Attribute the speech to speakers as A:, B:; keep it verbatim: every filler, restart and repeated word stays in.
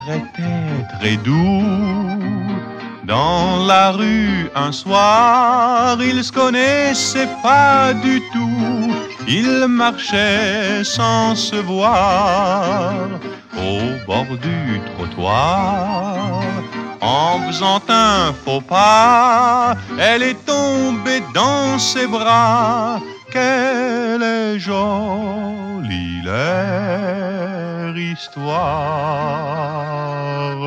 A: était très doux. Dans la rue un soir, ils se connaissaient pas du tout. Ils marchaient sans se voir au bord du trottoir. En faisant un faux pas, elle est tombée dans ses bras. Quelle est jolie leur histoire.